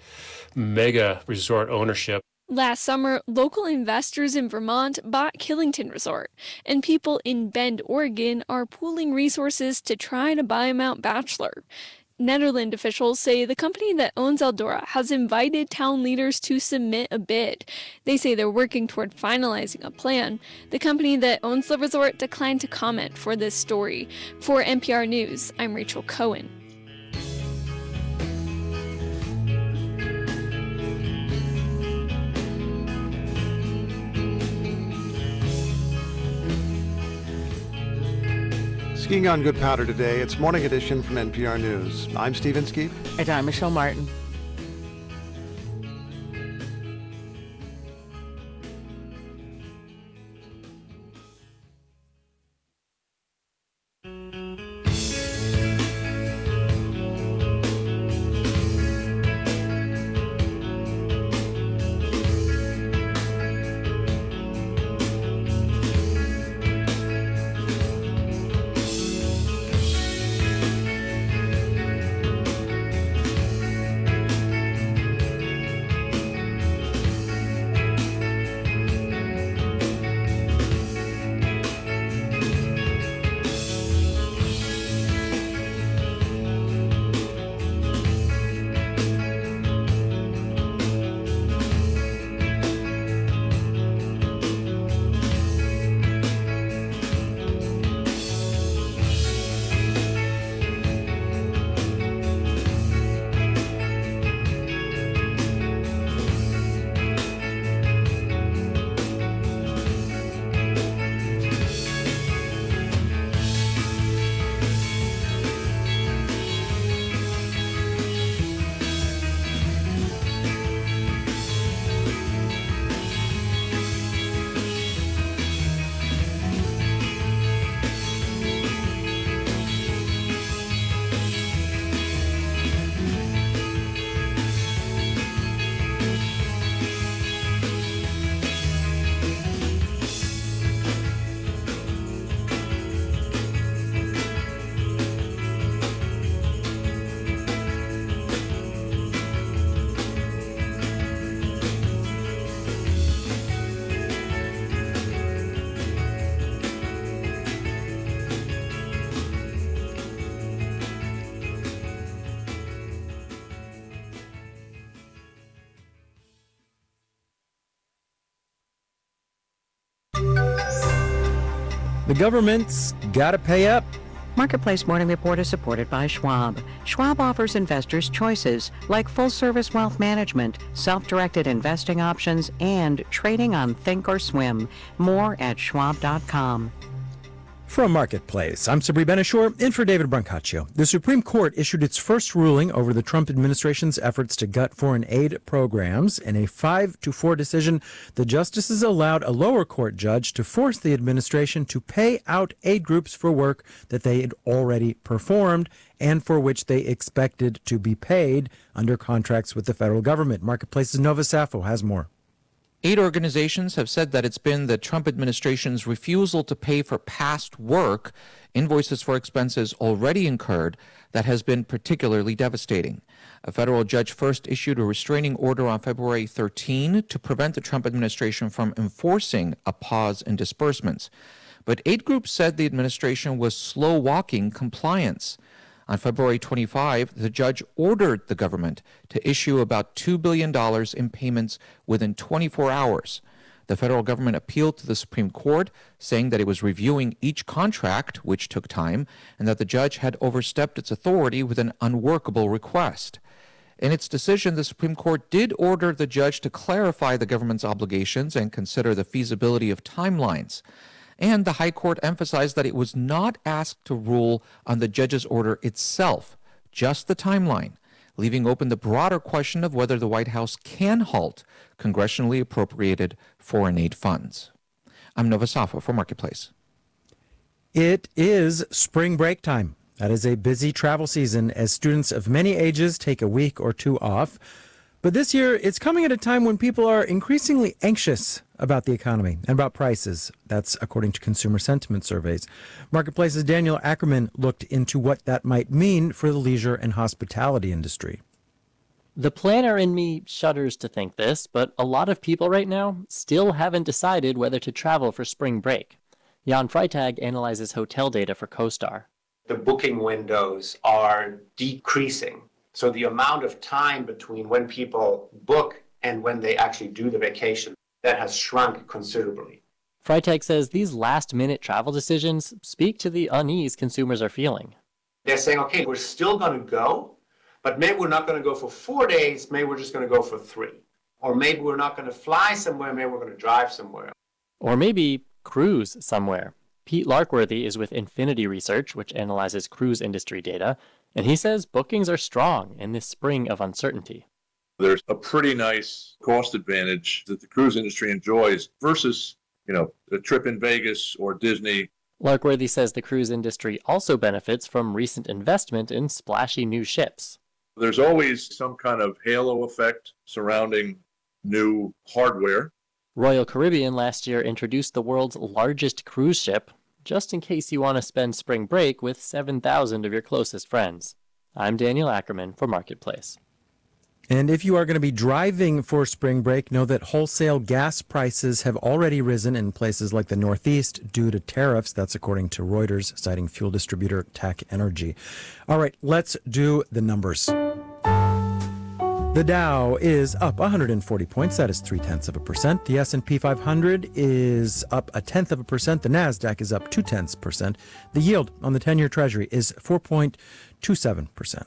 mega resort ownership. Last summer, local investors in Vermont bought Killington Resort, and people in Bend, Oregon are pooling resources to try to buy Mount Bachelor. Nederland officials say the company that owns Eldora has invited town leaders to submit a bid. They say they're working toward finalizing a plan. The company that owns the resort declined to comment for this story. For N P R News, I'm Rachel Cohen. Skiing on good powder today. It's Morning Edition from N P R News. I'm Steve Inskeep. And I'm Michelle Martin. The government's got to pay up. Marketplace Morning Report is supported by Schwab. Schwab offers investors choices like full-service wealth management, self-directed investing options, and trading on Think or Swim. More at schwab dot com. From Marketplace, I'm Sabri Benishore, in for David Brancaccio. The Supreme Court issued its first ruling over the Trump administration's efforts to gut foreign aid programs. In a five to four decision, the justices allowed a lower court judge to force the administration to pay out aid groups for work that they had already performed and for which they expected to be paid under contracts with the federal government. Marketplace's Nova Safo has more. Aid organizations have said that it's been the Trump administration's refusal to pay for past work, invoices for expenses already incurred, that has been particularly devastating. A federal judge first issued a restraining order on February thirteenth to prevent the Trump administration from enforcing a pause in disbursements. But aid groups said the administration was slow-walking compliance. On February twenty-fifth, the judge ordered the government to issue about two billion dollars in payments within twenty-four hours. The federal government appealed to the Supreme Court, saying that it was reviewing each contract, which took time, and that the judge had overstepped its authority with an unworkable request. In its decision, the Supreme Court did order the judge to clarify the government's obligations and consider the feasibility of timelines. And the High Court emphasized that it was not asked to rule on the judge's order itself, just the timeline, leaving open the broader question of whether the White House can halt congressionally appropriated foreign aid funds. I'm Nova Safo for Marketplace. It is spring break time. That is a busy travel season as students of many ages take a week or two off. But this year, it's coming at a time when people are increasingly anxious about the economy and about prices. That's according to consumer sentiment surveys. Marketplace's Daniel Ackerman looked into what that might mean for the leisure and hospitality industry. The planner in me shudders to think this, but a lot of people right now still haven't decided whether to travel for spring break. Jan Freitag analyzes hotel data for CoStar. The booking windows are decreasing. So the amount of time between when people book and when they actually do the vacation, that has shrunk considerably. Freitag says these last-minute travel decisions speak to the unease consumers are feeling. They're saying, okay, we're still going to go, but maybe we're not going to go for four days, maybe we're just going to go for three. Or maybe we're not going to fly somewhere, maybe we're going to drive somewhere. Or maybe cruise somewhere. Pete Larkworthy is with Infinity Research, which analyzes cruise industry data, and he says bookings are strong in this spring of uncertainty. There's a pretty nice cost advantage that the cruise industry enjoys versus, you know, a trip in Vegas or Disney. Larkworthy says the cruise industry also benefits from recent investment in splashy new ships. There's always some kind of halo effect surrounding new hardware. Royal Caribbean last year introduced the world's largest cruise ship, just in case you want to spend spring break with seven thousand of your closest friends. I'm Daniel Ackerman for Marketplace. And if you are going to be driving for spring break, know that wholesale gas prices have already risen in places like the Northeast due to tariffs. That's according to Reuters, citing fuel distributor TAC Energy. All right, let's do the numbers. The Dow is up one hundred forty points. That is three-tenths of a percent. The S and P five hundred is up a tenth of a percent. The NASDAQ is up two-tenths percent. The yield on the ten-year Treasury is four point two seven percent.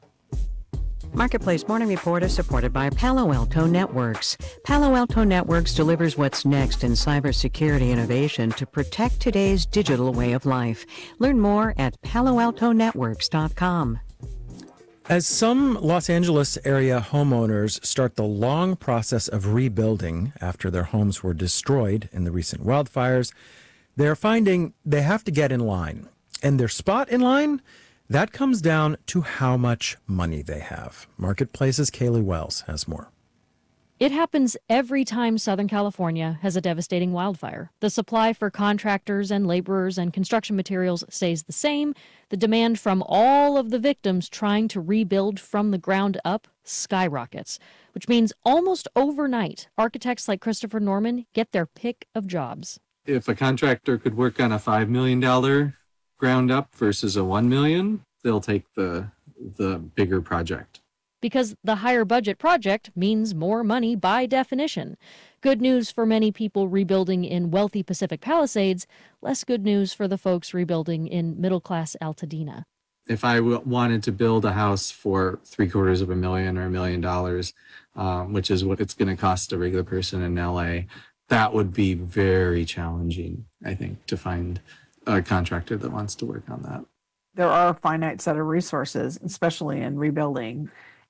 Marketplace Morning Report is supported by Palo Alto Networks. Palo Alto Networks delivers what's next in cybersecurity innovation to protect today's digital way of life. Learn more at palo alto networks dot com. As some Los Angeles area homeowners start the long process of rebuilding after their homes were destroyed in the recent wildfires, they're finding they have to get in line. And their spot in line, that comes down to how much money they have. Marketplace's Kaylee Wells has more. It happens every time Southern California has a devastating wildfire. The supply for contractors and laborers and construction materials stays the same. The demand from all of the victims trying to rebuild from the ground up skyrockets, which means almost overnight, architects like Christopher Norman get their pick of jobs. If a contractor could work on a five million dollars ground up versus a one million dollars, they'll take the the bigger project. because the higher budget project means more money by definition. Good news for many people rebuilding in wealthy Pacific Palisades, less good news for the folks rebuilding in middle-class Altadena. If I w- wanted to build a house for three quarters of a million or a million dollars, um, which is what it's going to cost a regular person in L A, that would be very challenging, I think, to find a contractor that wants to work on that. There are a finite set of resources, especially in rebuilding.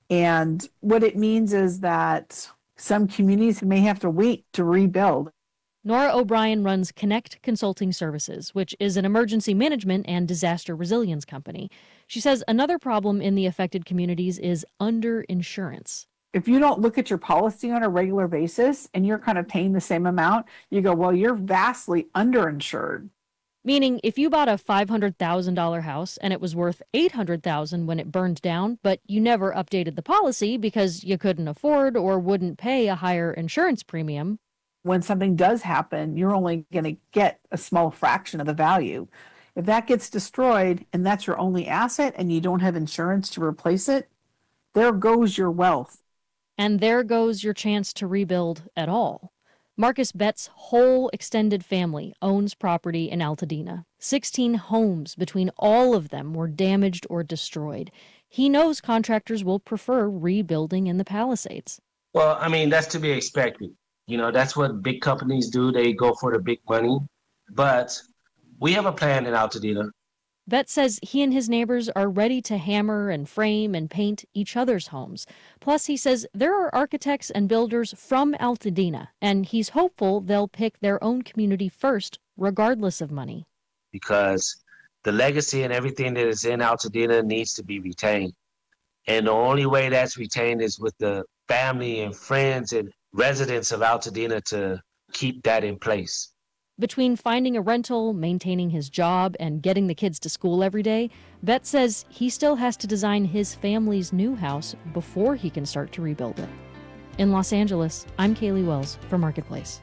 And what it means is that some communities may have to wait to rebuild. Nora O'Brien runs Connect Consulting Services, which is an emergency management and disaster resilience company. She says another problem in the affected communities is underinsurance. If you don't look at your policy on a regular basis and you're kind of paying the same amount, you go, well, you're vastly underinsured. Meaning, if you bought a five hundred thousand dollars house and it was worth eight hundred thousand dollars when it burned down, but you never updated the policy because you couldn't afford or wouldn't pay a higher insurance premium. When something does happen, you're only going to get a small fraction of the value. If that gets destroyed and that's your only asset and you don't have insurance to replace it, there goes your wealth. And there goes your chance to rebuild at all. Marcus Bett's whole extended family owns property in Altadena. sixteen homes between all of them were damaged or destroyed. He knows contractors will prefer rebuilding in the Palisades. Well, I mean, that's to be expected. You know, that's what big companies do. They go for the big money. But we have a plan in Altadena. Bett says he and his neighbors are ready to hammer and frame and paint each other's homes. Plus, he says there are architects and builders from Altadena, and he's hopeful they'll pick their own community first, regardless of money. Because the legacy and everything that is in Altadena needs to be retained. And the only way that's retained is with the family and friends and residents of Altadena to keep that in place. Between finding a rental, maintaining his job, and getting the kids to school every day, Bett says he still has to design his family's new house before he can start to rebuild it. In Los Angeles, I'm Kaylee Wells for Marketplace.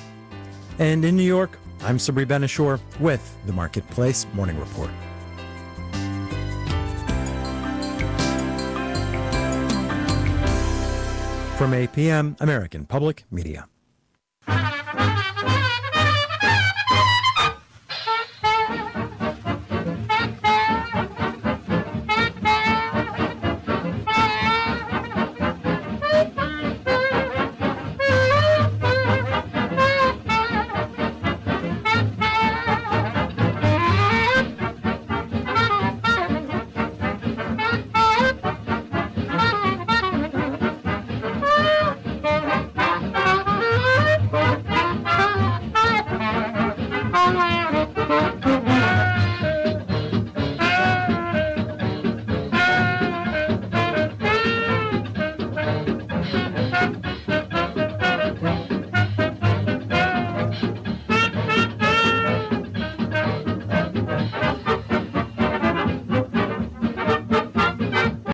And in New York, I'm Sabri Ben-Achour with the Marketplace Morning Report. From A P M, American Public Media.